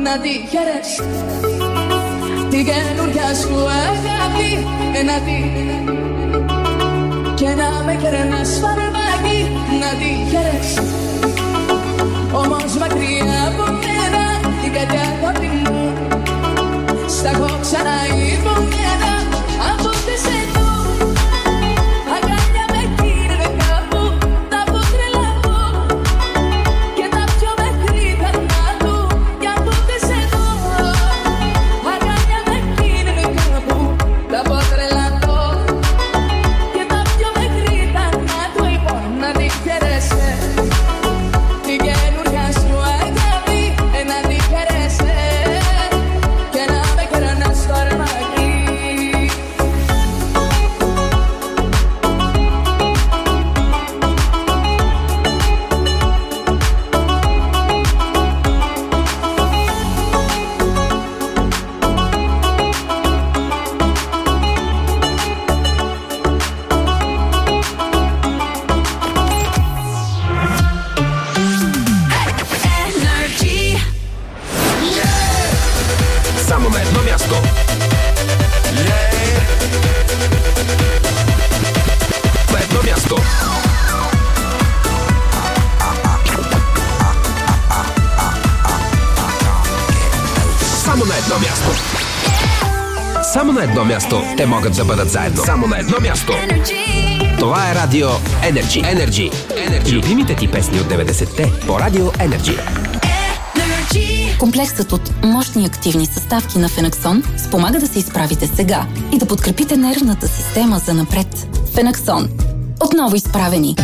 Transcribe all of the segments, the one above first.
να τη χαίρες. Την καινούρια σου αγάπη να τη και να με керνάς φαρμάκι να τη χαίρες. Όμως μακριά από μένα την κάτι αγάπη μου στα έχω ξαναϋπομένα από τις εδώ. Αγκάλια με κύριε κάπου τα πω τρελαθώ και τα πιο μέχρι περνά του κι από τις εδώ. Αγκάλια με κύριε κάπου τα πω τρελαθώ και τα πιο μέχρι περνά του. Λοιπόν να τη χαίρεσαι την καινούρια σου αγάπη να τη χαίρεσαι και να με керνάς φαρμάκι. Само на едно място. На едно място. Само на едно място. Само на едно място те могат да бъдат заедно. Само на едно място. Това е Радио Energy. Любимите ти песни от 90-те по Радио Energy. Комплексът от мощни активни съставки на Фенаксон спомага да се изправите сега и да подкрепите нервната система за напред. Фенаксон. Отново изправени.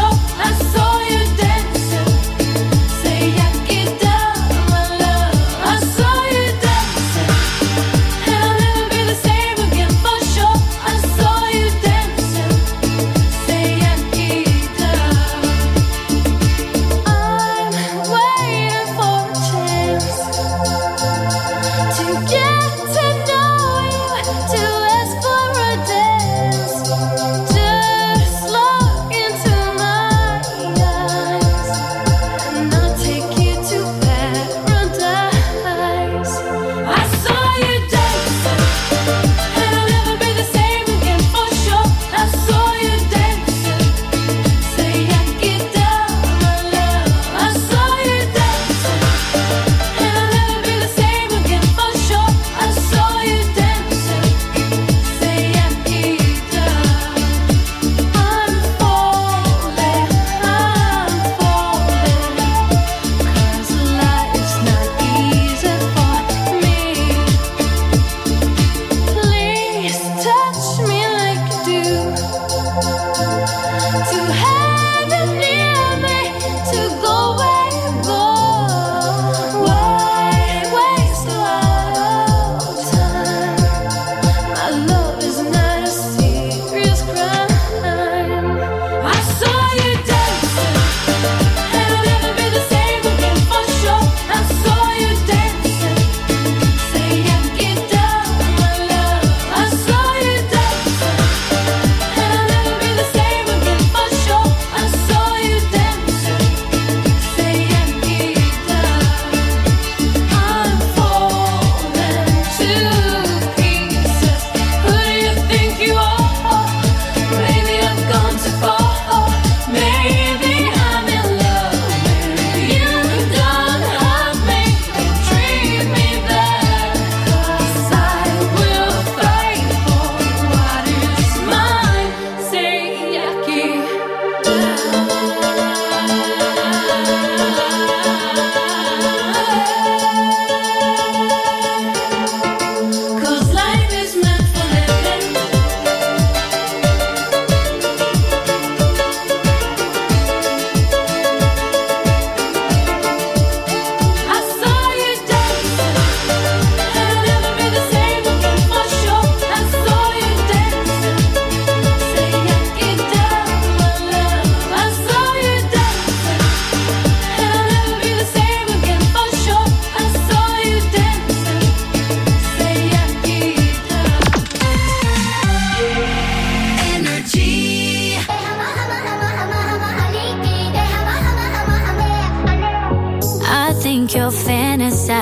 I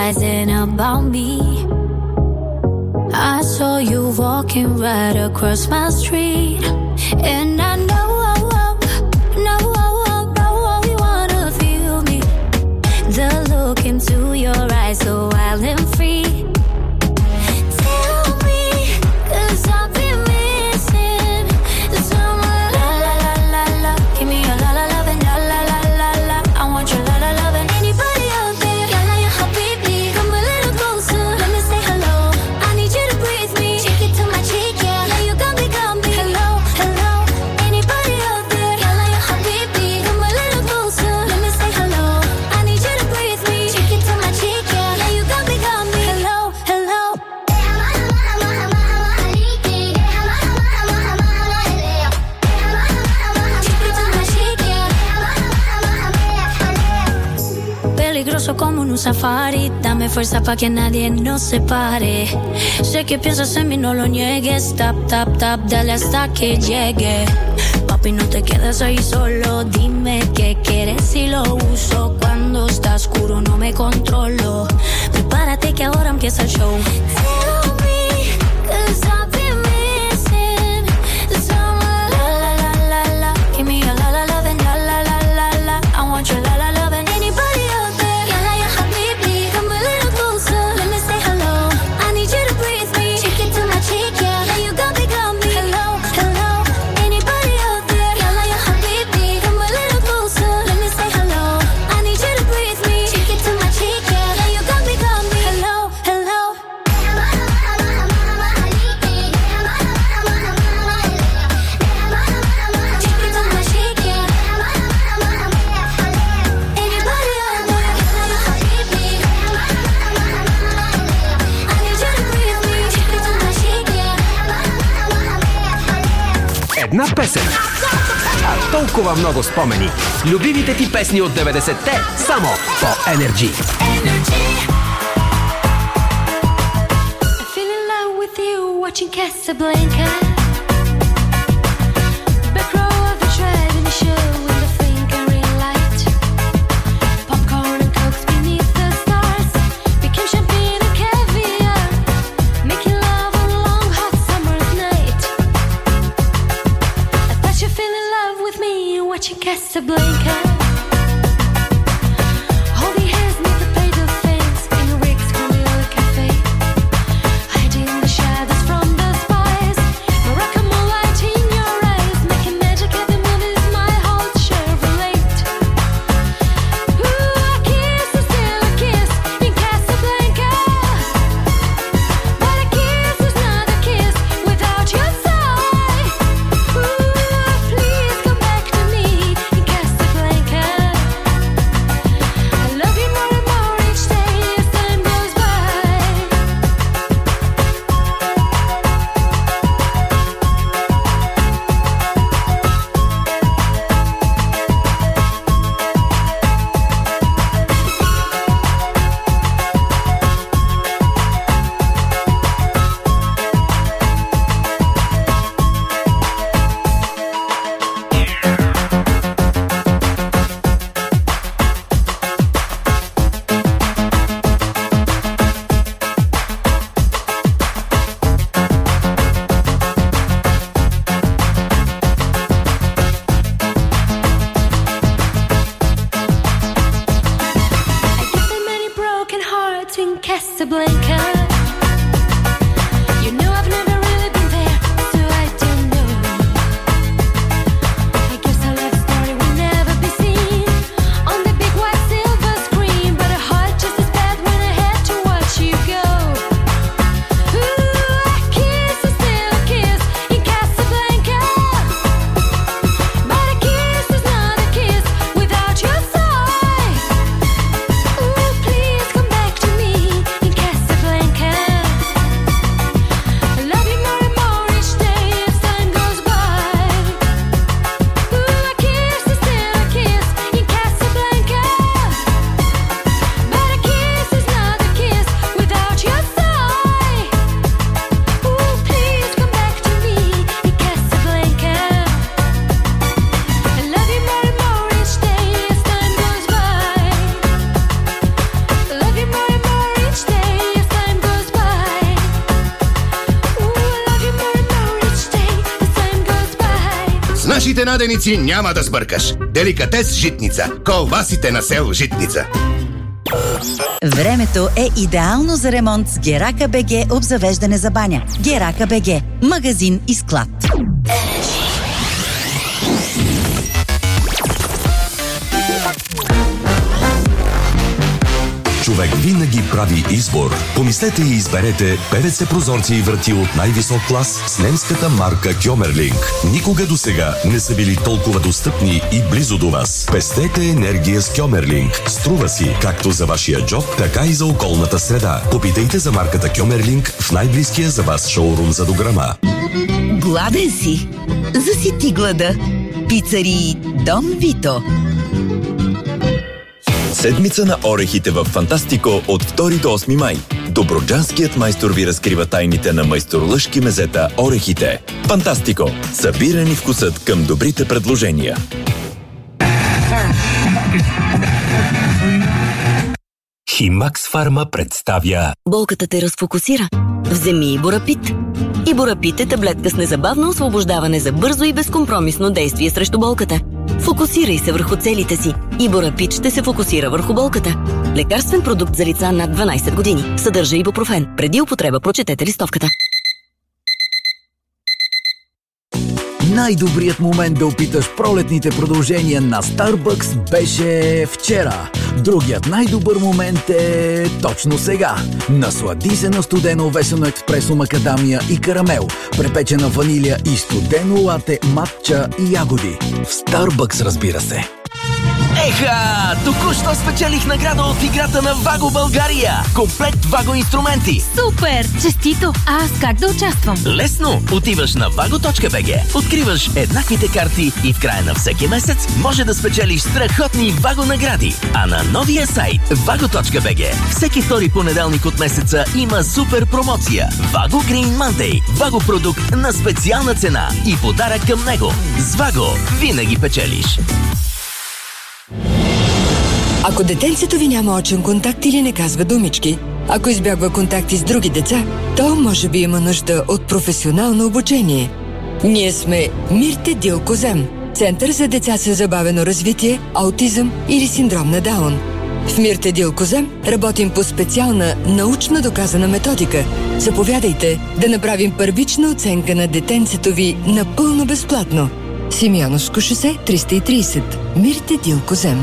fantasizing about me. I saw you walking right across my street, and I know you wanna feel me. The look into your eyes, so wild and free. Tell me, 'cause I've been missing someone. La la la la la, give me a la la love and la la la la la. I want your la la love and anybody out there. Yalla ya habibi, come a little closer. Let me say hello. I need you to breathe me. Take it to my cheek, yeah. Now you got me. Hello, hello. Anybody out there? Yalla ya habibi, come a little closer. Let me say hello. I need you to breathe me. Take it to my cheek, yeah. Now you got me. Hello, hello. Peligroso como un safari, dame fuerza pa' que nadie nos separe. Sé que piensas en mí, no lo niegues. Tap, tap, tap, dale hasta que llegue. Papi, no te quedes ahí solo, dime qué quieres y lo uso. Cuando está oscuro no me controlo. Prepárate que ahora empieza el show. Tell me, 'cause I've been missing someone. La la la la la, give me a la la love and la la la la la. I want your la la love and anybody out there. Yalla ya habibi, come a little closer. Let me say hello. I need you to breathe me. Take it to my cheek, yeah. Now you got me. Hello, hello. Anybody out there? Yalla ya habibi, come a little closer. Let me say hello. I need you to breathe me. Take it to my cheek, yeah. Now you got me. Hello, hello. Take it to my cheek, yeah. Anybody out there? Yalla ya habibi, I need you to breathe me. Take it to my cheek, yeah. Една песен, а толкова много спомени. Любимите ти песни от 90-те, само по Energy. I feel in love with you, watching Casablanca. Back row of the driving the show in the flickering light. Popcorn and cokes beneath the stars became champagne and caviar, making love on a long hot summer's night. I thought you fell in love with me, watching Casablanca. Holding hands near the painted fence in a Rick's Grill Cafe, hiding the shadows from the spies. Morocco moonlight in your eyes, making magic every move is my whole Chevrolet. Ooh, a kiss is still a kiss in Casablanca, but a kiss is not a kiss without your sigh. Ooh, please come back to me in Casablanca. нашите наденици няма да сбъркаш. Деликатес Житница. Колбасите на село Житница. Времето е идеално за ремонт с Герака БГ обзавеждане за баня. Герака БГ. Магазин и склад. Човек винаги прави избор. Помислете и изберете ПВЦ прозорци и врати от най-висок клас с немската марка Кьомерлинг. Никога досега не са били толкова достъпни и близо до вас. Пестете енергия с Кьомерлинг. Струва си както за вашия джоб, така и за околната среда. Попитайте за марката Кьомерлинг в най-близкия за вас шоурум за дограма. Гладен си? Засити глада. Пицарии Дон Вито. Седмица на орехите в Фантастико от 2 до 8 май. Доброджанският майстор ви разкрива тайните на майсторлъшки мезета орехите. Фантастико. Събирани вкусът към добрите предложения. Химакс Фарма представя... Болката те разфокусира. Вземи Иборапит. Иборапит е таблетка с незабавно освобождаване за бързо и безкомпромисно действие срещу болката. Фокусирай се върху целите си. Иборапит ще се фокусира върху болката. Лекарствен продукт за лица над 12 години. Съдържа ибупрофен. Преди употреба прочетете листовката. Най-добрият момент да опиташ пролетните продължения на Starbucks беше вчера. Другият най-добър момент е точно сега. Наслади се на студено весено експресо макадамия и карамел, препечена ванилия и студено лате, матча и ягоди. В Starbucks, разбира се. Еха! Току-що спечелих награда от играта на Vago България. Комплект Vago инструменти. Супер! Честито! А аз как да участвам? Лесно! Отиваш на vago.bg, откриваш еднаквите карти и в края на всеки месец може да спечелиш страхотни Vago награди. А на новия сайт vago.bg всеки втори понеделник от месеца има супер промоция. Vago Green Monday. Vago продукт на специална цена и подарък към него. С Vago винаги печелиш. Ако детенцето ви няма очен контакт или не казва думички, ако избягва контакти с други деца, то може би има нужда от професионално обучение. Ние сме Мирте Дилкозем, Център за деца с забавено развитие, аутизъм или синдром на Даун. В Мирте Дилкозем работим по специална научно доказана методика. Заповядайте да направим първична оценка на детенцето ви напълно безплатно. Симеоновско шосе 330. Мирте Дилкозем.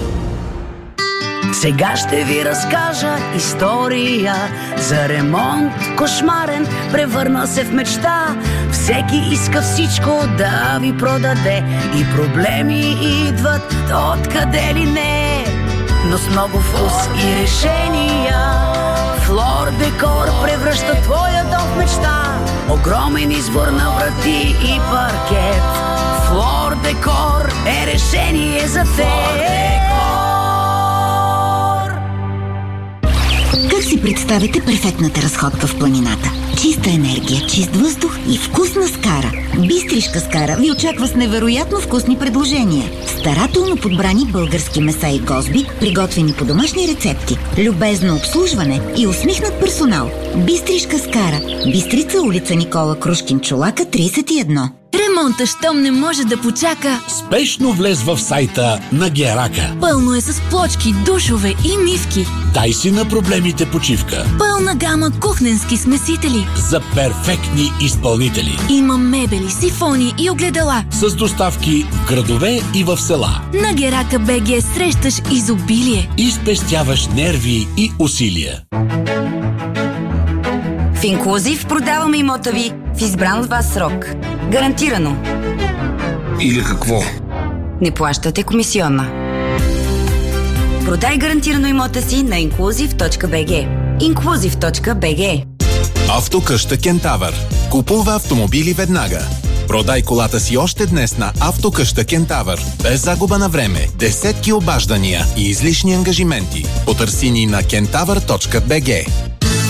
Сега ще ви разкажа история за ремонт кошмарен, превърна се в мечта. Всеки иска всичко да ви продаде и проблеми идват откъде ли не. Но с много вкус и решения Флор Декор превръща твоя дом в мечта. Огромен избор на врати и паркет. Флор Декор е решение за теб. Как си представите перфектната разходка в планината? Чиста енергия, чист въздух и вкусна скара. Бистришка скара ви очаква с невероятно вкусни предложения. Старателно подбрани български меса и гозби, приготвени по домашни рецепти. Любезно обслужване и усмихнат персонал. Бистришка скара. Бистрица, улица Никола Крушкин, Чолака, 31. Ремонта щом не може да почака. Спешно влез в сайта на Герака. Пълно е с плочки, душове и мивки. Дай си на проблемите почивка. Пълна гама кухненски смесители. За перфектни изпълнители. Има мебели, сифони и огледала. С доставки в градове и в села. На Герака БГ срещаш изобилие. И спестяваш нерви и усилия. В Инклузив продаваме имота ви в избран от вас срок. Гарантирано. Или какво? Не плащате комисионна. Продай гарантирано имота си на inclusive.bg. Inclusive.bg. Автокъща Кентавър. Купува автомобили веднага. Продай колата си още днес на Автокъща Кентавър. Без загуба на време, десетки обаждания и излишни ангажименти. Потърси ни на kentavar.bg.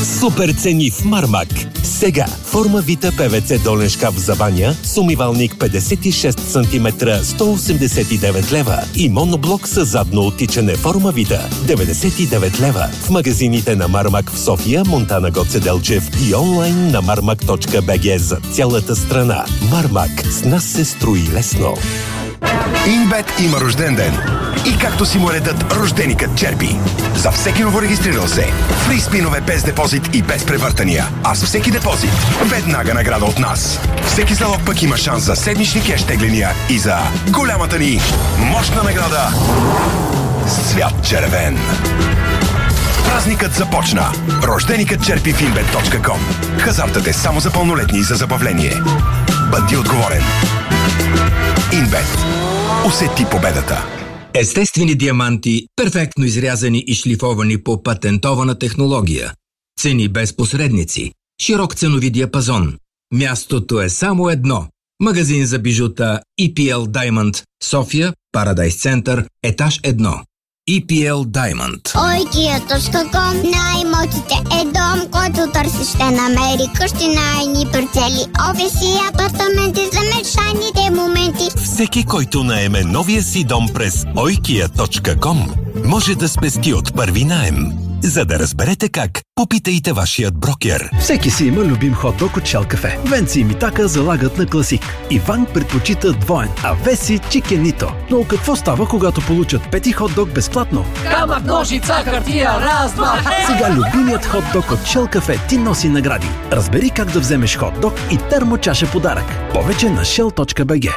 Супер цени в Мармак. Сега форма Вита ПВЦ долен шкаф за баня с умивалник 56 см 189 лева и моноблок с задно оттичане форма Вита 99 лева. В магазините на Мармак в София, Монтана, Гоце Делчев и онлайн на marmak.bg за цялата страна. Мармак, с нас се строи лесно. Инбет има рожден ден. И както си му редът, рожденикът черпи. За всеки новорегистрирал се. Фри спинове без депозит и без превъртания. А с всеки депозит, веднага награда от нас. Всеки залог пък има шанс за седмични кеш тегления и за голямата ни мощна награда с цвят червен. Празникът започна. Рожденикът черпи в inbet.com. Хазартът е само за пълнолетни и за забавление. Бъди отговорен. Инбет. Усети победата. Естествени диаманти, перфектно изрязани и шлифовани по патентована технология. Цени без посредници. Широк ценови диапазон. Мястото е само едно. Магазин за бижута EPL Diamond, София, Парадайс център, етаж 1. EPL Diamond. Oikia.com. Най-имотите е дом, който търсиш ще намери. Къщи, найни, парцели, офиси, апартаменти за мечтаните моменти. Всеки, който наеме новия си дом през oikia.com, може да спести от първи наем. За да разберете как, попитайте вашият брокер. Всеки си има любим хот-дог от Shell Cafe. Венци и Митака залагат на класик. Иван предпочита двоен, а Веси чикенито. Но какво става, когато получат пети хот-дог безплатно? Камък, ножица, хартия, раз, два. Сега любимият хот-дог от Shell Cafe ти носи награди. Разбери как да вземеш хот-дог и термочаша подарък. Повече на shell.bg.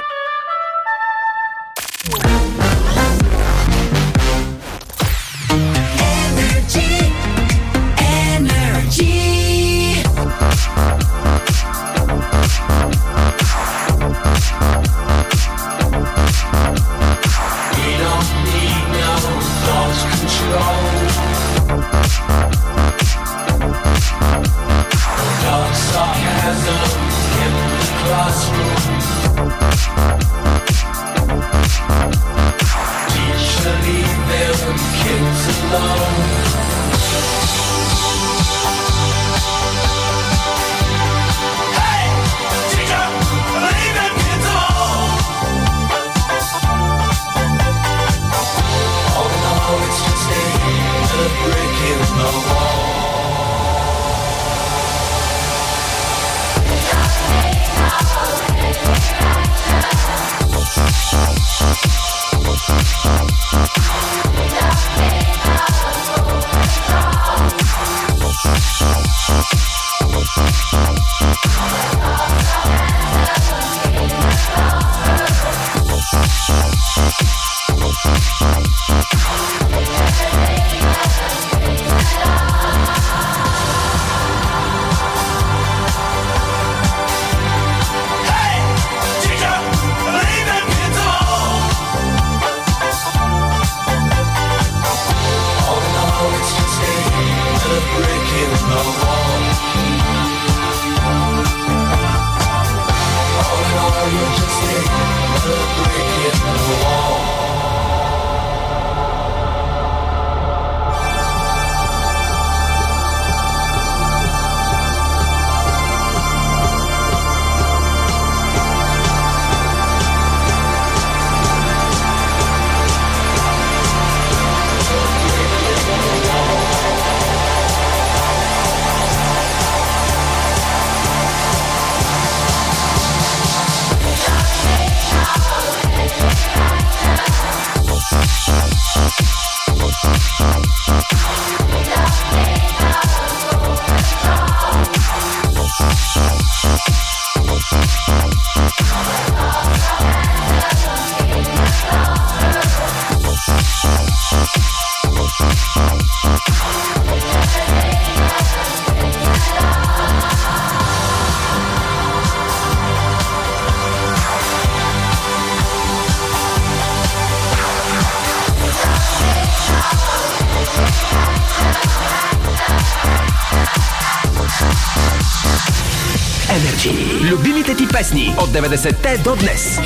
Любимите ти песни от 90-те до днес.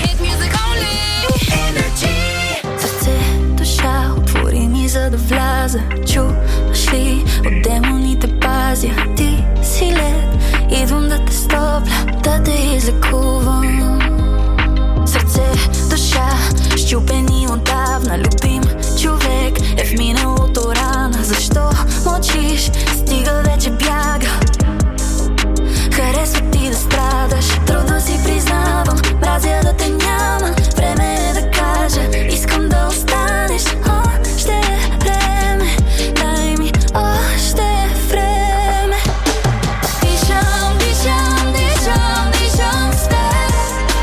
Сърце, душа, отвори ми за да вляза. Чуваш ли от демоните пази? екстазия. Ти си лед, идвам да те стопля, да те излекувам. Сърце, душа, щупени отдавна. Любим човек е в миналото рана. Защо мълчиш? Стига вече бяга. Харесва ти да страдаш, трудно си признавам. Мразя да те няма, време е да кажа. Искам да останеш, още е време. Дай ми още време. Дишам, дишам, дишам, дишам с теб.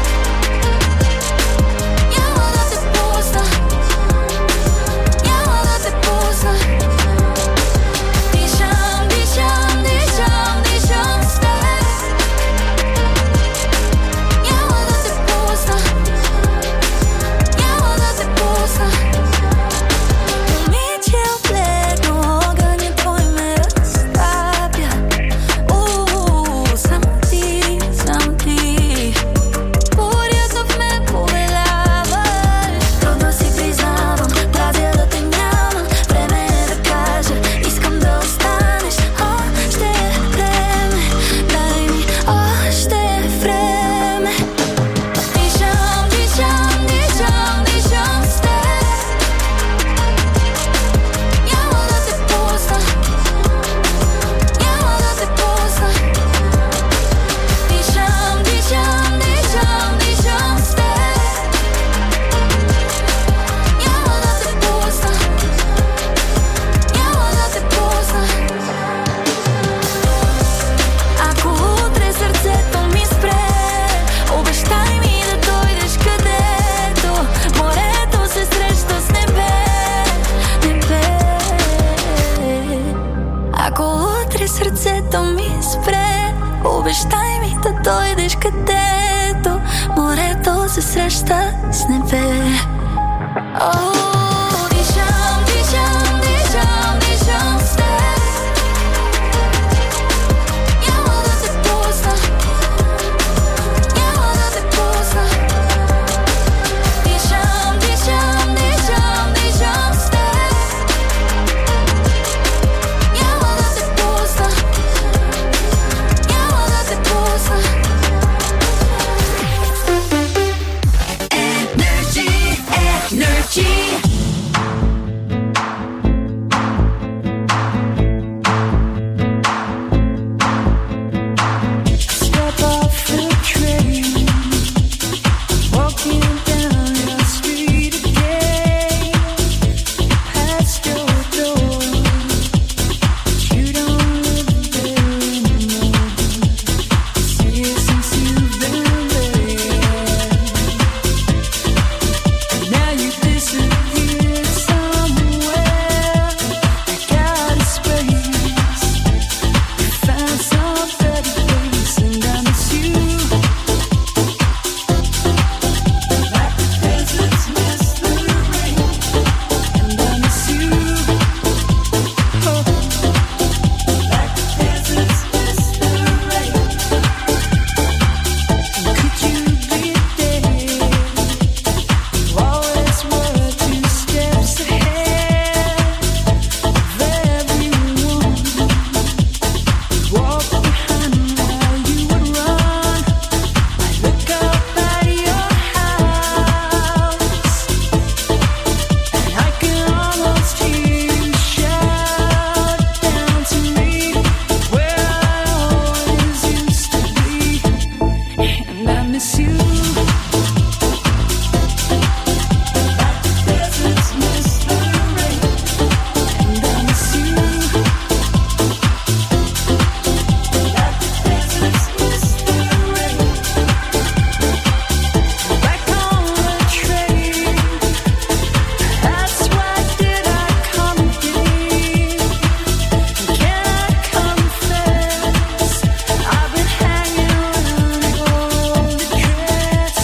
Няма да те пусна, няма да те пусна. Дишам, дишам, дишам, дишам с теб. Няма да те пусна, няма да те пусна. Момиче облегно, огъня твой ме разтапя. Само ти, само ти. Порядно в ме повеляваш. Трудно си признавам, празя да те няма. Време е да кажа, искам да останеш. Още е време, дай ми още време. Дишам, дишам, дишам, дишам с теб. Няма да те пусна, няма да те пусна. Дишам, дишам, дишам, дишам с теб. Няма да те пусна, няма да те пусна. Ако утре сърцето ми спре, обещай ми да дойдеш където морето се среща с небе, небе. Ако утре сърцето ми спре, обещай ми да дойдеш където морето се среща с небе. Дишам, дишам, дишам, дишам с теб. Няма да те пусна, няма да те пусна. Дишам, дишам, дишам, дишам с теб. Няма да те пусна, няма да те пусна. Energy, energy. Step off the train, walking down your street again, past your door. You don't live there anymore. See you since you've been there. Now you disappeared somewhere. I got a space. You found some better place, and I miss you. Like the deserts miss the rain, and I miss you. Oh, like the deserts miss the rain. And could you be there? You always were 2 steps ahead of everyone. You'd walk behind while you would run. I look up at your house, and I can almost hear you shout down to me where I always used to be, and I miss you. Like the deserts miss the rain, and I miss you. Like the deserts miss the rain. Back on the train, that's why did I come again? Can I confess, I've been hanging around all the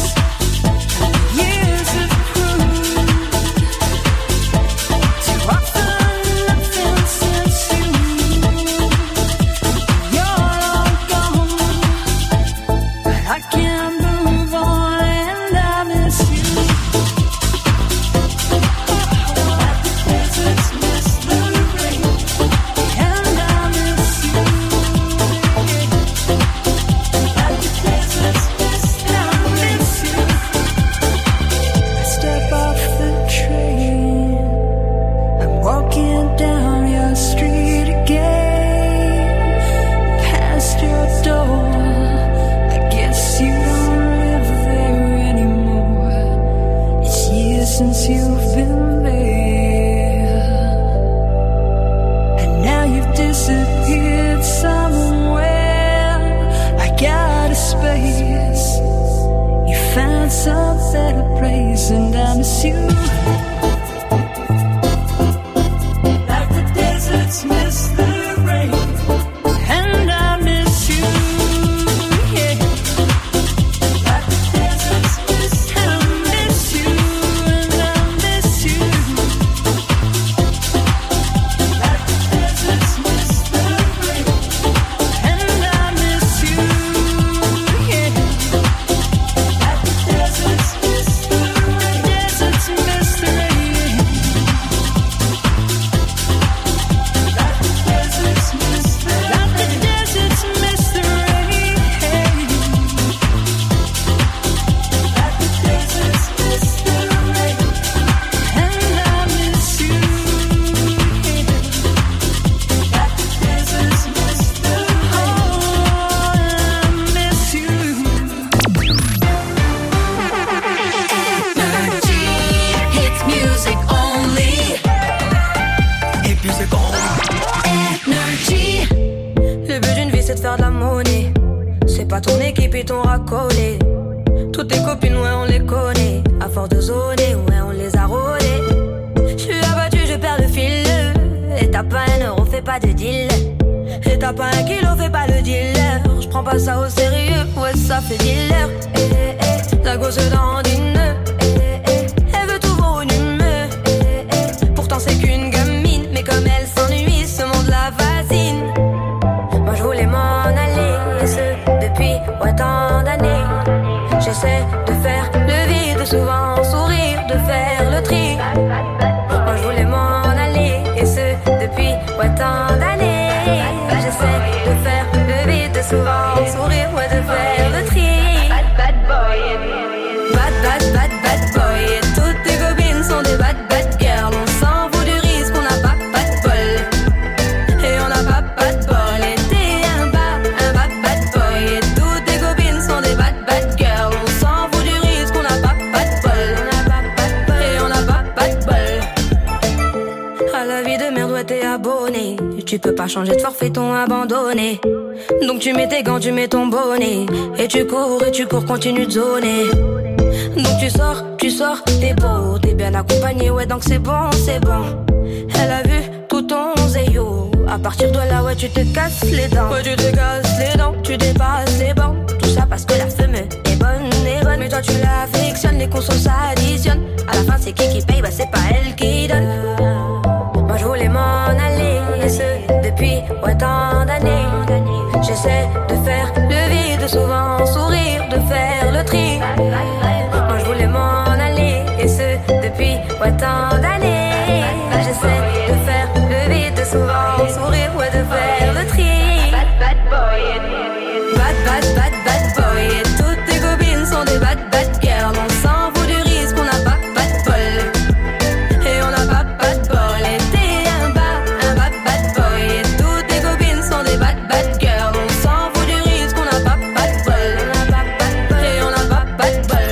found some better place, and I miss you. Like the deserts miss the rain, and I miss you. Yeah. Like the deserts miss the rain, and I miss you, and I miss you. Like the deserts miss the rain, and I miss you. Yeah. Like the deserts miss the rain, deserts miss the rain. Like the deserts miss the rain, like the deserts miss the rain. Like the deserts miss the rain, and I miss you. Like the deserts miss the rain, I miss you. Hits music only. Hit music only. Energy. Le but d'une vie c'est de faire de la monnaie. C'est pas ton équipe et ton racolé. Toutes tes copines ouais on les connaît. À force de zoner ouais on les a rôlées. J'suis abattu je perds le fil. Et t'as pas un euro fais pas de deal. Et t'as pas un kilo fais pas le dealer. J'prends pas ça au sérieux ouais ça fait dealer. La gosse dandine. Elle veut tout voir au numeur. Pourtant c'est qu'une gamine. Mais comme elle s'ennuie ce monde la fascine. Moi je voulais m'en aller, et ce depuis ouais, tant d'années. J'essaie de faire le vide, souvent sourire, de faire le tri. Moi je voulais m'en aller, et ce depuis ouais, tant d'années. J'essaie de faire le vide, souvent sourire, ouais, de faire le tri. Bad boy, bad boy. Et toutes tes copines sont des bad girls. On s'en fout du risque, on n'a pas de bol. Et on n'a pas de bol. Et t'es un bad boy. Et toutes tes copines sont des bad girls. On s'en fout du risque, on n'a pas de bol. Et on n'a pas de bol. À la vie de merde, ouais, t'es abonné. Tu peux pas changer de forfait, ton abandonné. Donc tu mets tes gants, tu mets ton bonnet. Et tu cours, continue de zoner. Donc tu sors, t'es beau, t'es bien accompagné, ouais donc c'est bon. Elle a vu tout ton zéyo. À partir de là, ouais tu te casses les dents. Ouais tu te casses les dents, tu dépasses les bancs. Tout ça parce que la femme est bonne. Mais toi tu l'affectionnes, les consos s'additionnent. À la fin c'est qui paye, bah c'est pas elle qui donne. Moi je voulais m'en aller, et ce depuis ouais tant d'années. J'essaie de faire le vide, souvent sourire, de faire le tri. Moi je voulais m'en aller, et ce depuis ouais tant d'années. J'essaie de faire le vide, souvent sourire, ouais de faire le tri. Bad boy, bad boy. Et toutes tes copines sont des bad girls. On s'en fout du risque, on n'a pas de bol. Et on n'a pas de bol. Et t'es un bad boy. Et toutes tes copines sont des bad girls. On s'en fout du risque, on n'a pas de bol. Et on n'a pas de bol.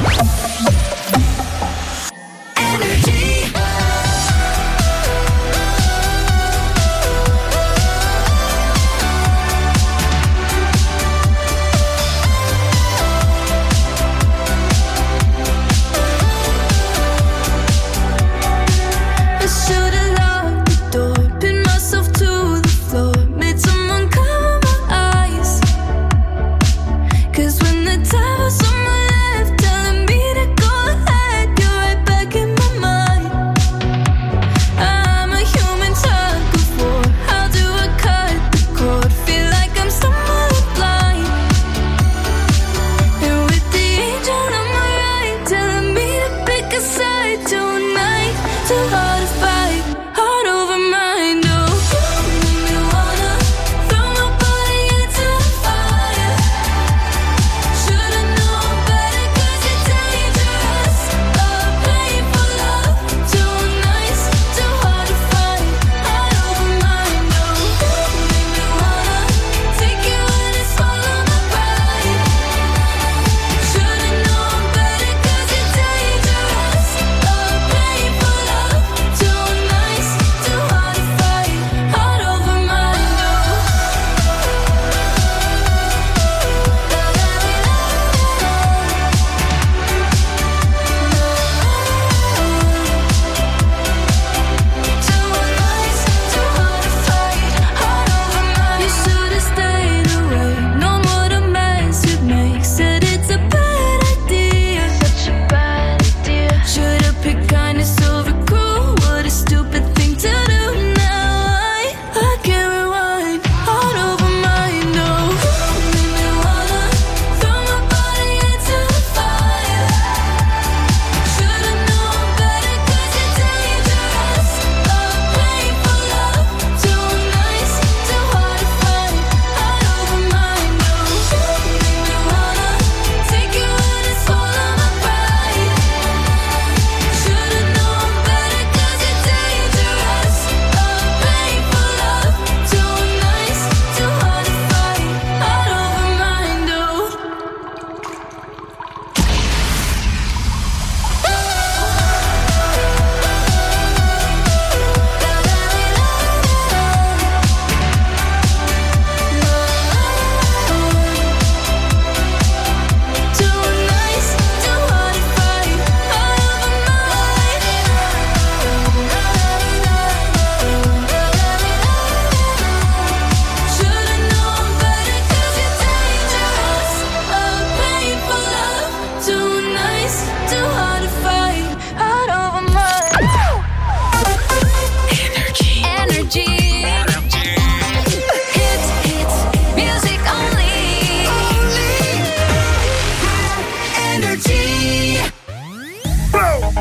I should've locked the door, pinned myself to the floor, made someone cover my eyes. 'Cause when the time was on my left, telling me to go ahead, you're right back in my mind. I'm a human tug of war. How do I cut the cord? Feel like I'm stumbling blind. And with the angel on my right, telling me to pick a side tonight. Too hard to fight, heart over mind. Oh, you make me wanna throw my body into the fire. Should've known better 'cause you're dangerous. Oh, playing for love, too nice, too hard to fight, heart over mind. Oh, you make me wanna take you in and swallow my pride. Should've known better 'cause you're dangerous.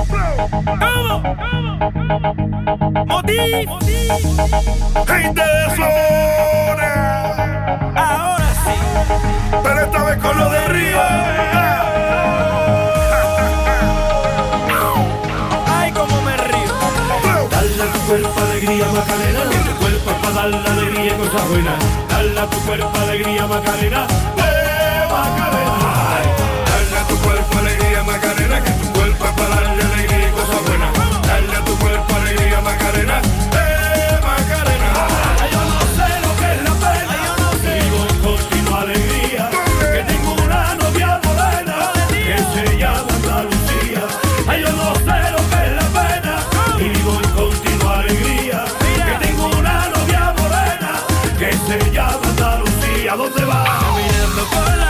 Gente de zona. Ahora sí. Pero esta vez con lo de arriba. Ay, cómo me río. Dale a tu cuerpo alegría, Macarena. Tu cuerpo es para darle alegría y cosas buenas. Dale a tu cuerpo alegría, Macarena. Macarena. Dale a tu cuerpo alegría, Macarena. Que tu cuerpo es para darle alegría y cosas buenas. Dale a tu cuerpo alegría, Macarena. Macarena. Yo no sé lo que es la pena. Yo no sé. Vivo en continua alegría. Que tengo una novia morena que se llama Andalucía. Yo no sé lo que es la pena. Y vivo en continua alegría. Que tengo una novia morena que se llama Andalucía. ¿Dónde va? Caminando por la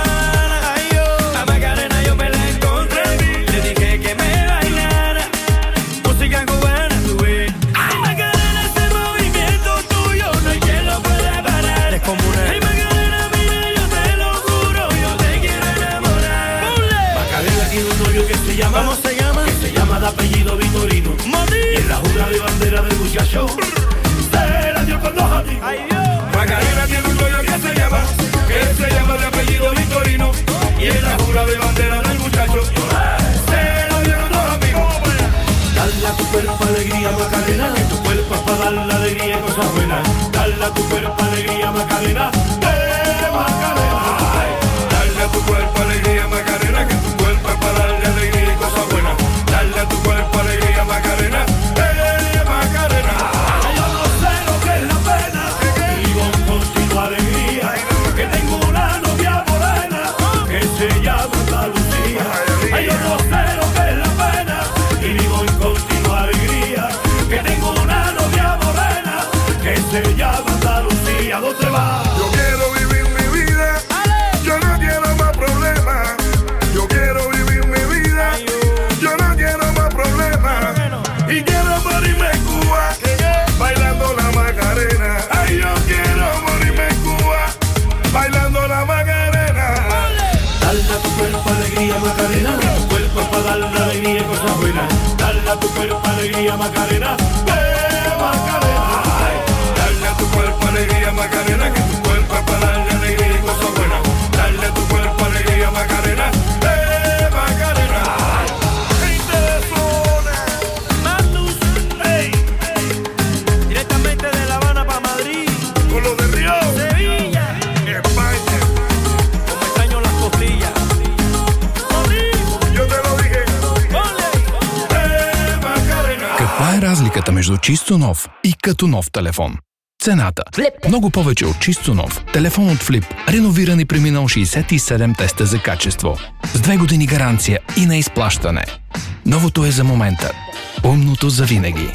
a Macarena yo me la encontré. Le dije que me bailara música cubana, tu ves. Ay, Macarena, ese movimiento tuyo no hay quien lo pueda parar. Es como una... Ay, Macarena, mira, yo te lo juro, yo te quiero enamorar. Macarena tiene un novio que se llama... ¿Cómo se llama? Que se llama de apellido Vitorino. Y en la jura de bandera del muchacho se la dio con dos amigos. Macarena tiene un novio que se llama de apellido Vitorino. Y en la jura de bandera del muchacho se la dio con dos amigos. Dale a tu cuerpo alegría, Macarena. Que tu cuerpo es para darle alegría y cosas buenas. Dale a tu cuerpo alegría, Macarena. Macarena. Dale a tu cuerpo alegría, Macarena. Que tu cuerpo es para darle alegría y cosas buenas. Dale a tu cuerpo alegría, Macarena. Macarena. Yo no sé lo que es la pena. Vivo en continua alegría. Que tengo una novia morena que se llama Andalucía. Yo no sé lo que es la pena. Y vivo en continua alegría. Que tengo una novia morena que se llama Andalucía. ¿Dónde va? Yo quiero vivir mi vida. Yo no quiero más problemas. Yo quiero vivir mi vida. Yo no quiero más problemas. Y quiero morirme en Cuba bailando la Macarena. Ay, yo quiero morirme en Cuba bailando la Macarena. Dale a tu cuerpo alegría, Macarena. Tu cuerpo es para darle alegría y cosas buenas. Dale a tu cuerpo alegría, Macarena. Macarena. Dale a tu cuerpo alegría, Macarena. Que tu cuerpo es para darle alegría y cosas buenas. Dale a tu cuerpo alegría, Macarena. Macarena. Gente de zona. Matus, hey. Directamente de La Habana para Madrid. Con los de Río. Sevilla. España. Como extraño las costillas. Yo te lo dije. Macarena. Каква е разликата между чисто нов и като нов телефон? Цената. Много повече от чисто нов. Телефон от Flip. Реновиран и преминал 67 теста за качество. С 2 години гаранция и на изплащане. Новото е за момента. Умното за винаги.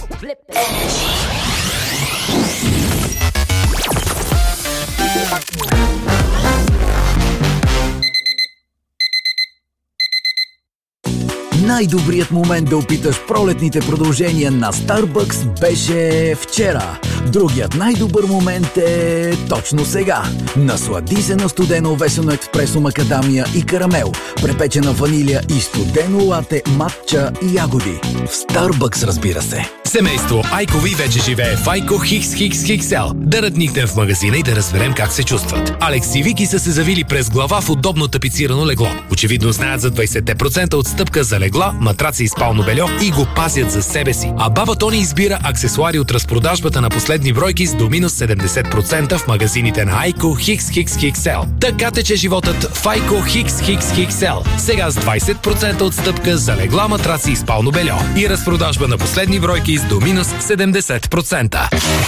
Най-добрият момент да опиташ пролетните продължения на Starbucks беше вчера. Другият най-добър момент е точно сега. Наслади се на студено весено експресо макадамия и карамел, препечена ванилия и студено лате, матча и ягоди. В Starbucks, разбира се. Семейство Айкови вече живее в Айко XXXL. Да ръдникнем в магазина и да разберем как се чувстват. Алекс и Вики са се завили през глава в удобно тапицирано легло. Очевидно знаят за 20% отстъпка за легла, матраци и спално бельо и го пазят за себе си. А баба Тони избира аксесуари от разпродажбата на последни бройки с до минус 70% в магазините на Айко XXXL. Така тече животът в Айко XXXL. Сега с 20% отстъпка за легла, матраци и спално бельо. И разпродажба на последни бройки с до минус 70%.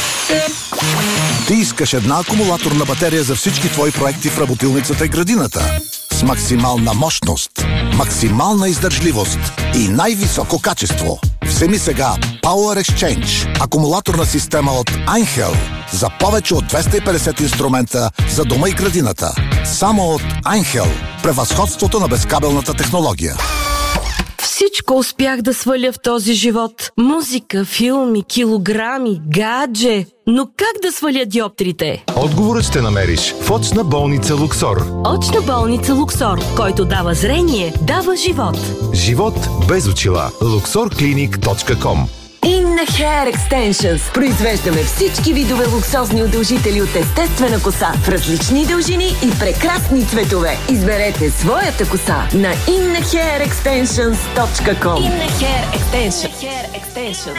Ти искаш една акумулаторна батерия за всички твои проекти в работилницата и градината. С максимална мощност, максимална издържливост и най-високо качество. Вземи сега Power Exchange, акумулаторна система от Einhell за повече от 250 инструмента за дома и градината. Само от Einhell. Превъзходството на безкабелната технология. Всичко успях да сваля в този живот. Музика, филми, килограми, гадже. Но как да сваля диоптрите? Отговорът ще намериш в очна болница Луксор. Очна болница Луксор, който дава зрение, дава живот. Живот без очила. luxorclinic.com. Inna Hair Extensions. Произвеждаме всички видове луксозни удължители от естествена коса в различни дължини и прекрасни цветове. Изберете своята коса на innahairextensions.com. Inna Hair Extensions.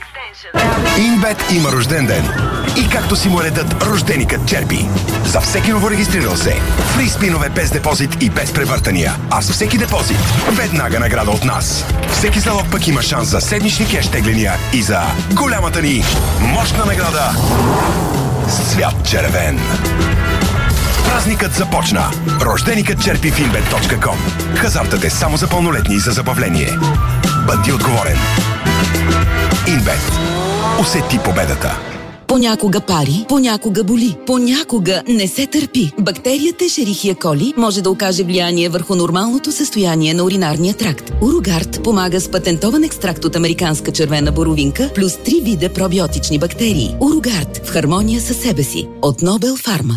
Инбет има рожден ден. И както си му редът, рожденикът черпи. За всеки новорегистрирал се, фри спинове без депозит и без превъртания. А с всеки депозит, веднага награда от нас. Всеки залог пък има шанс за седмични кеш тегления и за голямата ни мощна награда с цвят червен. Празникът започна. Рожденикът черпи в inbet.com. Хазартът е само за пълнолетни и за забавление. Бъди отговорен. Инбет. Усети победата. Понякога пари, понякога боли, понякога не се търпи. Бактерията Escherichia coli може да окаже влияние върху нормалното състояние на уринарния тракт. Урогард помага с патентован екстракт от американска червена боровинка плюс 3 вида пробиотични бактерии. Урогард в хармония със себе си. От Нобел Фарма.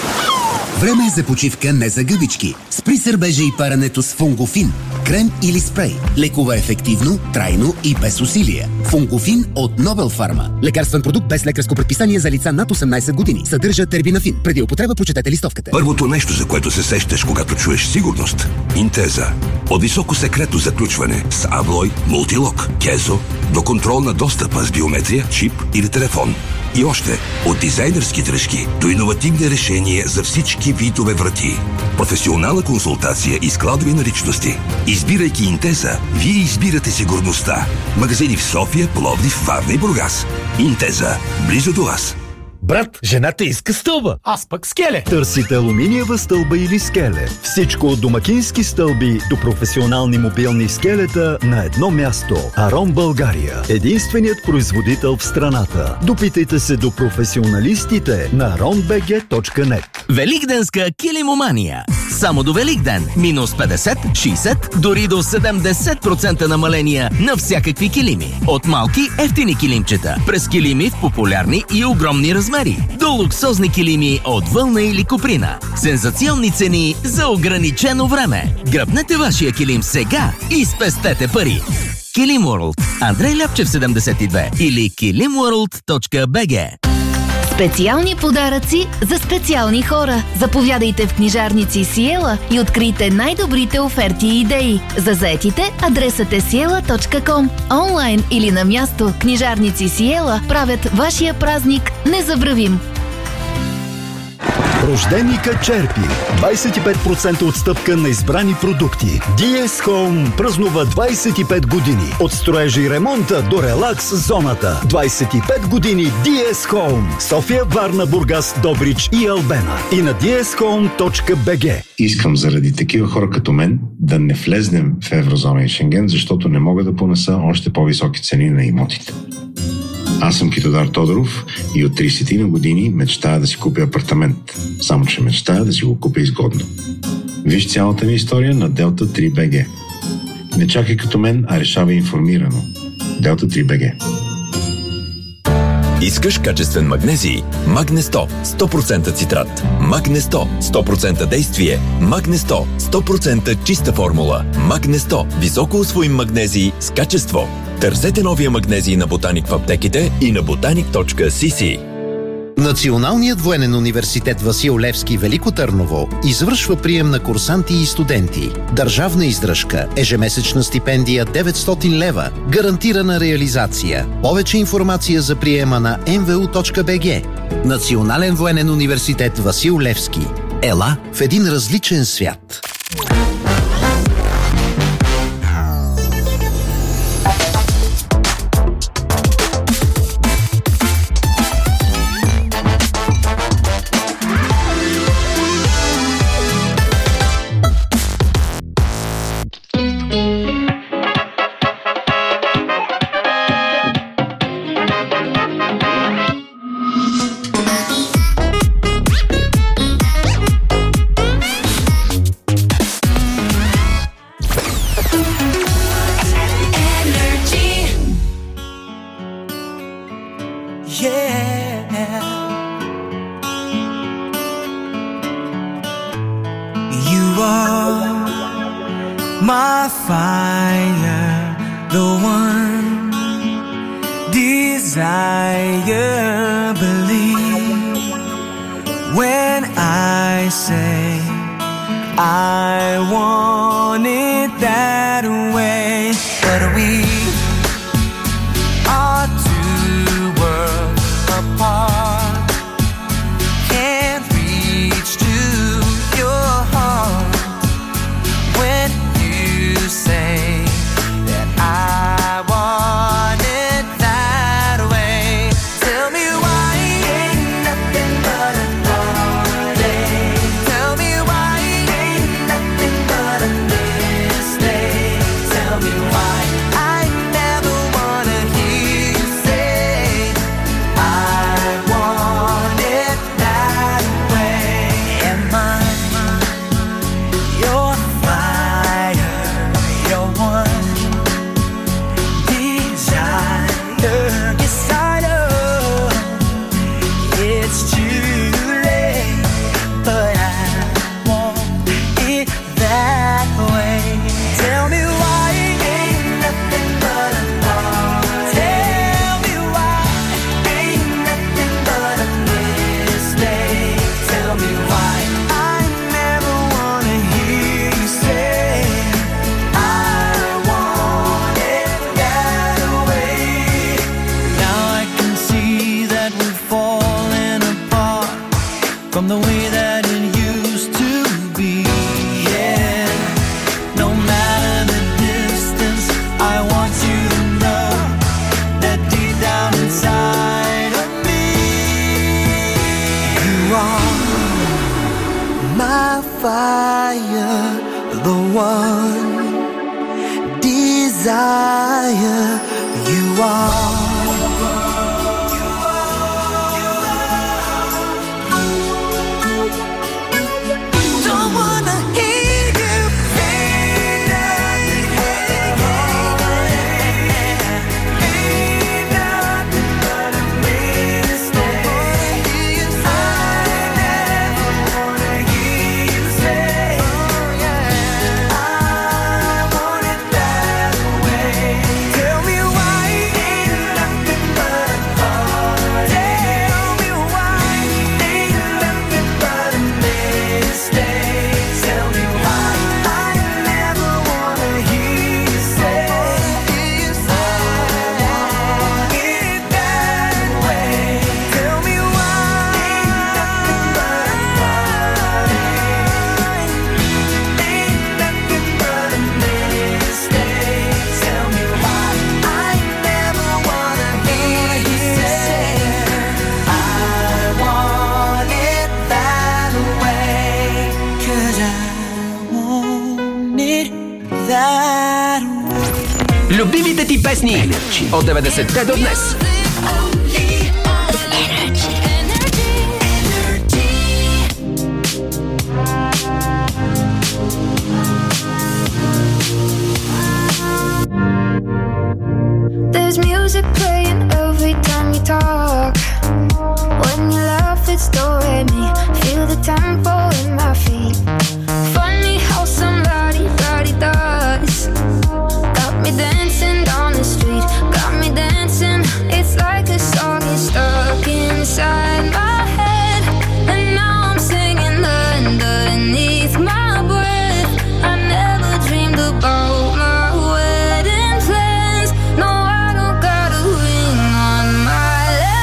Време е за почивка, не за гъбички. Спри сърбежа и парането с Фунгофин. Крем или спрей. Лекува ефективно, трайно и без усилия. Фунгофин от Нобел Фарма. Лекарствен продукт без лекарско предписание за лица над 18 години. Съдържа тербинафин. Преди употреба прочетете листовката. Първото нещо, за което се сещаш, когато чуеш сигурност. Интеза. От високо секретно заключване с Аблой, мултилок, кезо, до контрол на достъпа с биометрия, чип или телефон. И още, от дизайнерски дръжки до иновативни решения за всички видове врати. Професионална консултация и складови наличности. Избирайки Интеза, вие избирате сигурността. Магазини в София, Пловдив, Варна и Бургас. Интеза. Близо до вас. Брат, жената иска стълба, аз пък скеле. Търсите алуминиева стълба или скеле. Всичко от домакински стълби до професионални мобилни скелета на едно място. Арон България. Единственият производител в страната. Допитайте се до професионалистите на aronbg.net. Великденска килимомания. Само до Великден. Минус 50, 60, дори до 70% намаления на всякакви килими. От малки ефтини килимчета, през килими в популярни и огромни размери, до луксозни килими от вълна или коприна. Сензационни цени за ограничено време. Гръбнете вашия килим сега и спестете пари. Килим World. Андрей Ляпчев 72 или kilimworld.bg. Специални подаръци за специални хора. Заповядайте в книжарници Сиела и открийте най-добрите оферти и идеи. За заетите адресът е siela.com. Онлайн или на място, книжарници Сиела правят вашия празник незабравим. Рожденика черпи 25% отстъпка на избрани продукти. DS Home празнува 25 години. От строежа и ремонта до релакс зоната. 25 години DS Home. София, Варна, Бургас, Добрич и Албена. И на dshome.bg. Искам заради такива хора като мен да не влезнем в еврозона и Шенген, защото не мога да понеса още по-високи цени на имотите. Аз съм Китодар Тодоров и от 30 години мечтая да си купя апартамент. Само че мечтая да си го купя изгодно. Виж цялата ми история на Delta 3 BG. Не чакай като мен, а решавай информирано. Delta 3 BG. Искаш качествен магнезий? Магнесто 100% цитрат. Магнесто 100% действие. Магнесто 100% чиста формула. Магнесто високо усвоим магнезий с качество. Търсете новия магнезий на Ботаник в аптеките и на botanic.cc. Националният военен университет Васил Левски Велико Търново извършва прием на курсанти и студенти. Държавна издръжка, ежемесечна стипендия 900 лева, гарантирана реализация. Повече информация за приема на mvu.bg. Национален военен университет Васил Левски. Ела в един различен свят. fire, the one desire. Believe when I say I want it that way. But we are two worlds apart, can't reach to your heart when you say that I want it that way. Tell me why ain't nothing but a party. Tell me why ain't nothing but a mistake. Tell me why I never wanna hear you say I want it that way. Am I your fire, your one desire? Yes, I know it's too late, but I want it that way. Tell me why ain't nothing but a thought. Tell me why ain't nothing but a mistake. Tell me why I never wanna hear you say I want it that way. Now I can see that we're falling apart from the way that it used to be. Yeah, no matter the distance, I want you to know that deep down inside of me, you are my fire, the one desire. You are. Don't wanna hear you say nothing. Ain't nothing but a mistake. I never wanna hear you say I want it that way. Tell me why ain't nothing but a party. Tell me why ain't nothing but a mistake. Tell me why I never wanna hear you say I want it that way. Tell me why ain't nothing but a party. Ain't nothing but a mistake. Tell me why I never wanna hear you say I want it that way. 'Cause I want it that way. Любимите ти песни от 90-те до днес. There's music playing every time you talk. When you laugh, it's throwing me. Feel the tempo in my feet. Funny how somebody does. Got me dancing down the street. Got me dancing. It's like a song is stuck inside my head. And now I'm singing underneath my breath. I never dreamed about my wedding plans. No, I don't got a ring on my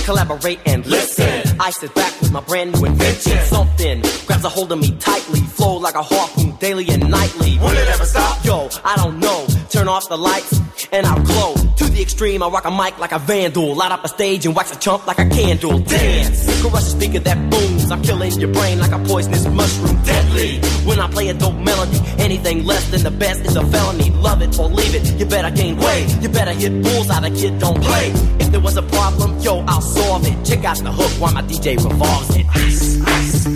collaborate and listen. I sit back with my brand new invention. Something grabs a hold of me tightly, flow like a harpoon daily and nightly. Will it ever stop? Yo, I don't know. Turn off the lights and I'll glow. To the extreme, I rock a mic like a vandal. Light up a stage and wax a chump like a candle. Dance, crush a speaker that booms. I'm killing your brain like a poisonous mushroom. Deadly, when I play a dope melody. Anything less than the best is a felony. Love it or leave it, you better gain weight. You better hit bullseye, the kid don't play. If there was a problem, yo, I'll solve it. Check out the hook while my DJ revolves it. Ice, ice,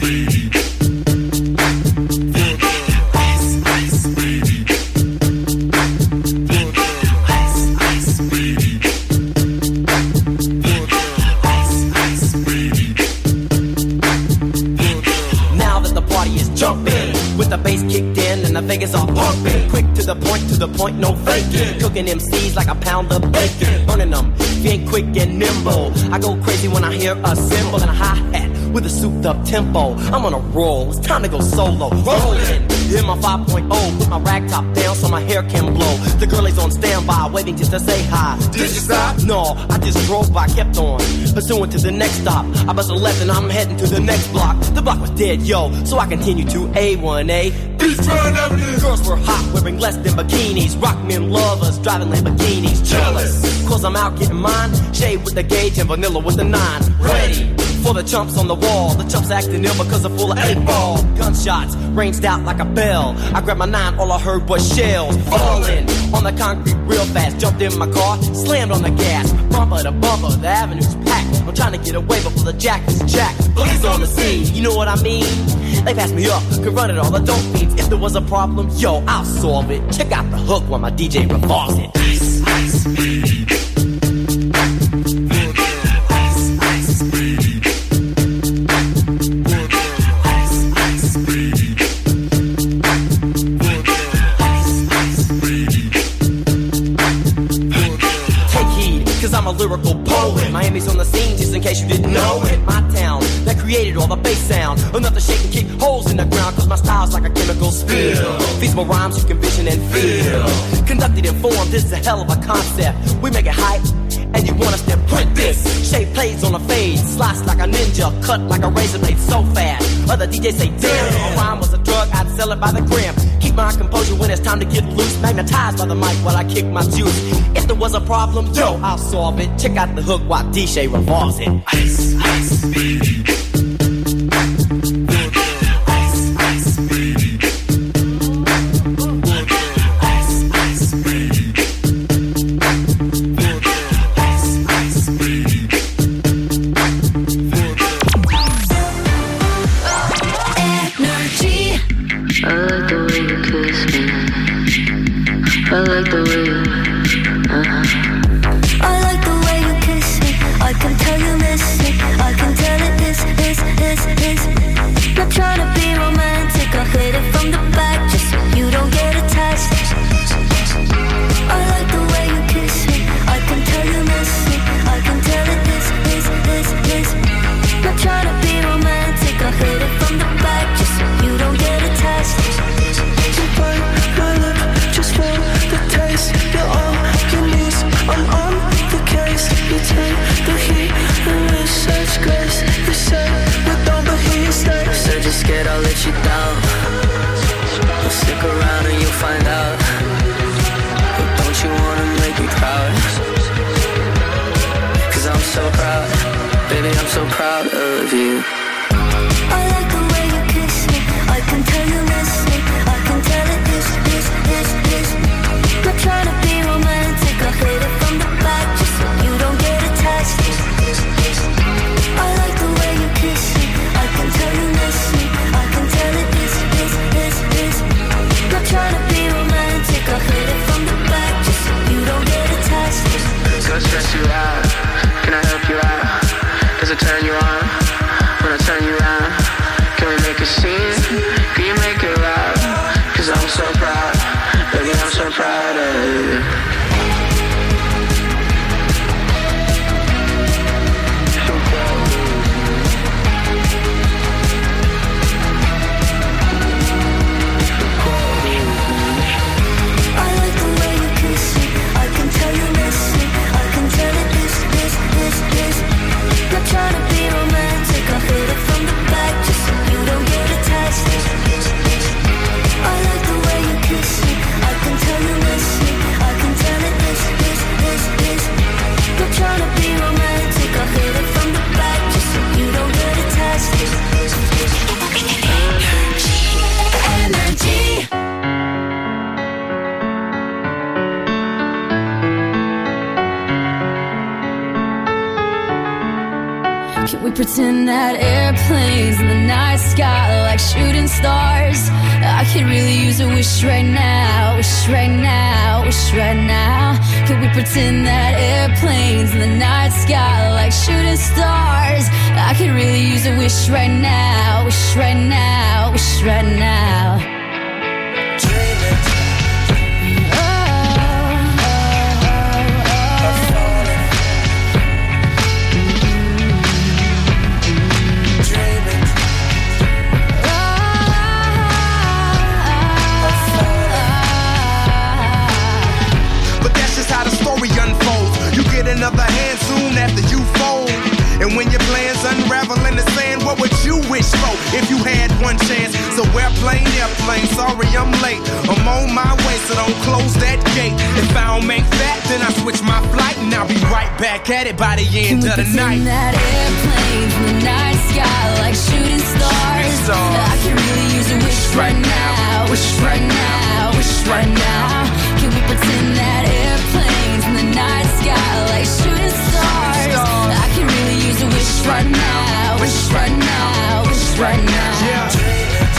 jumping with the bass kicked in and the Vegas all pumping. Quick to the point, no faking. Cooking MCs like a pound of bacon. Burning them, being quick and nimble. I go crazy when I hear a cymbal and a hi-hat with a souped up tempo. I'm on a roll, it's time to go solo. Rolling in my 5.0, put my rag top down so my hair can blow. The girl is on standby, waiting just to say hi. Did you stop? No, I just drove by, kept on pursuing to the next stop. I bust a left and I'm heading to the next block. The block was dead, yo, so I continue to A1A. Beachfront Avenue. Girls were hot, wearing less than bikinis. Rock men lovers, driving Lamborghinis. Jealous, cause I'm out getting mine. Shade with the gauge and vanilla with the 9. Ready for the chumps on the wall. The chumps acting ill because they're full of 8-ball. Gunshots ranged out like a bell. I grabbed my 9, all I heard was shells falling on the concrete real fast. Jumped in my car, slammed on the gas. Bumper to bumper, the avenue's packed. I'm trying to get away before the jack is jacked. Police on the scene, you know what I mean? They passed me up, could run it all, the dope beats. If there was a problem, yo, I'll solve it. Check out the hook while my DJ revolves it. Ice, ice, I'm a lyrical poet. Miami's on the scene, just in case you didn't know it. My town, that created all the bass sound. Enough to shake and kick holes in the ground, cause my style's like a chemical spill. Feasible rhymes you can vision and feel. Conducted in form, this is a hell of a concept. We make it hype, and you want us to print this. Shape plays on a fade, slice like a ninja, cut like a razor blade so fast. Other DJs say, damn, if a rhyme was a drug, I'd sell it by the gram. Keep my composure when it's time to get loose. Magnetized by the mic while I kick my juice. If there was a problem, yo, I'll solve it. Check out the hook while DJ revolves it. Ice, ice, I like the way you, I like the way you kiss me. I can tell you miss me. I can tell it is. Not trying to be romantic, I'll hit it from the back just so you don't get attached. I like the way you kiss me. I can tell you miss me. I can tell it is. Not trying to be romantic, I'll hit it from the back just so you don't get attached. To burn my lip just for the taste. You're on your knees, I'm on the case. You take the heat and with such grace. You say we don't, but he stays. Said you're scared I'll let you down. Well, stick around and you'll find out. But don't you wanna make me proud? Cause I'm so proud, baby, I'm so proud of you. I like the way you kiss me. I can tell you miss me. I can tell it is. Not trying to be romantic, I'll hit it from the back just so you don't get attached. I like the way you kiss me. I can tell you miss me. I can tell it is. Not trying to be romantic, I'll hit it from the back just so you don't get attached. Gonna stress you out, can I help you out? Does it turn you on when I Can we pretend that airplanes in the night sky like shooting stars? I could really use a wish right now, wish right now, wish right now. Can we pretend that airplanes in the night sky like shooting stars? I could really use a wish right now, wish right now, wish right now. Another hand soon after you fold. And when your plans unravel in the sand, what would you wish for if you had one chance? So airplane, sorry I'm late. I'm on my way, so don't close that gate. If I don't make that, then I switch my flight and I'll be right back at it by the end of the night. That airplanes in the night sky like shooting stars. I can really use a wish right now, wish right now, wish right now. Can we pretend that airplanes in the night sky like shooting stars? I can really use a wish right now, wish right now, wish right now. Yeah.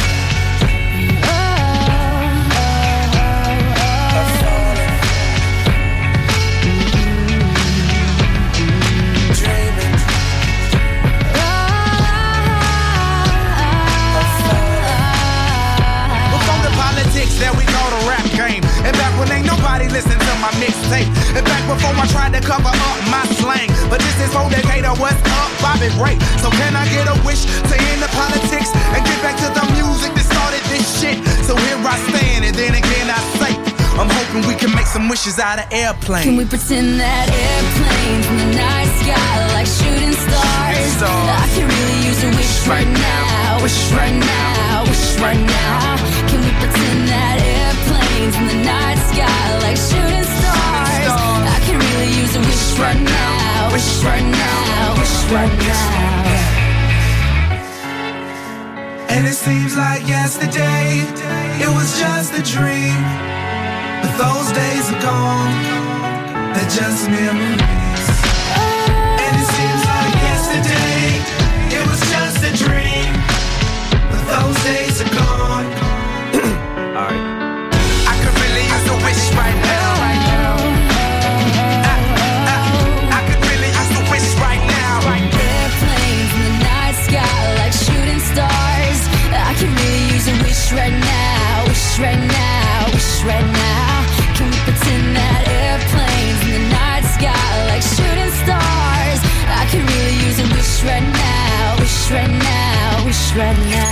That we call the rap game. And back when ain't nobody listened to my mixtape. And back before I tried to cover up my slang. But this is for Decatur, what's up, Bobby Ray. So can I get a wish to end the politics and get back to the music that started this shit? So here I stand, and then again I say, I'm hoping we can make some wishes out of airplanes. Can we pretend that airplanes in the night sky like shooting stars? I can really use a wish right now, wish right now, wish right now. Can we pretend that airplanes in the night sky like shooting stars? I can really use a wish right now, wish right now, wish right now. And it seems like yesterday, it was just a dream. But those days are gone, they're just memories. And it seems like yesterday, it was just a dream. But those days are gone. Alright. I could really use a wish right now. I could really use a wish right now. Airplanes in the night sky like shooting stars. I can really use a wish right now, wish right now, wish right now. Can we pretend that airplanes in the night sky like shooting stars? I can really use a wish right now, wish right now, wish right now.